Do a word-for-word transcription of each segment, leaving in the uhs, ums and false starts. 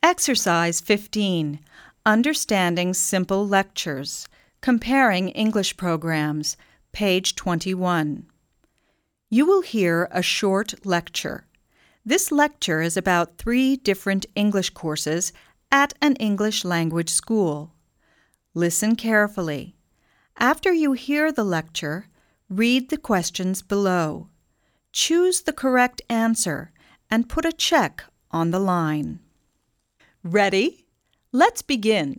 Exercise fifteen. Understanding Simple Lectures. Comparing English Programs. Page twenty-one. You will hear a short lecture. This lecture is about three different English courses at an English language school. Listen carefully. After you hear the lecture, read the questions below. Choose the correct answer and put a check on the line. Ready? Let's begin.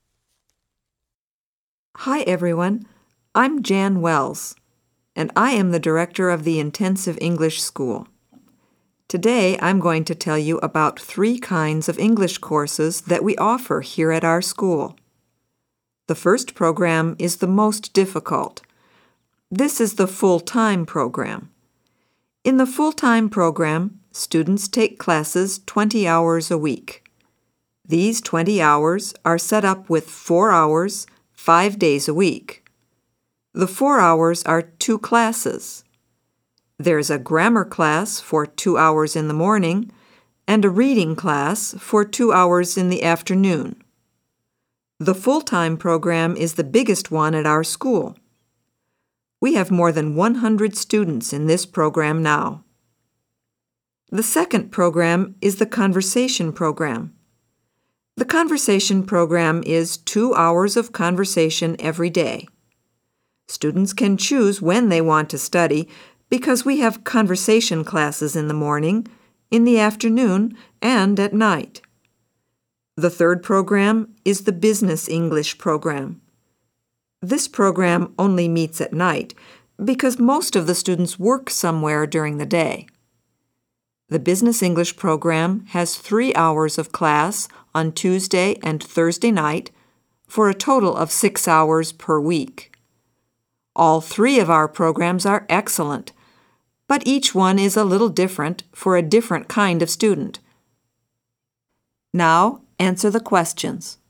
Hi everyone, I'm Jan Wells, and I am the director of the Intensive English School. Today I'm going to tell you about three kinds of English courses that we offer here at our school. The first program is the most difficult. This is the full-time program. In the full-time program, students take classes twenty hours a week. These twenty hours are set up with four hours, five days a week. The four hours are two classes. There's a grammar class for two hours in the morning and a reading class for two hours in the afternoon. The full-time program is the biggest one at our school. We have more than one hundred students in this program now. The second program is the conversation program. The conversation program is two hours of conversation every day. Students can choose when they want to study because we have conversation classes in the morning, in the afternoon, and at night. The third program is the Business English program. This program only meets at night because most of the students work somewhere during the day. The Business English program has three hours of class on Tuesday and Thursday night for a total of six hours per week. All three of our programs are excellent, but each one is a little different for a different kind of student. Now, answer the questions.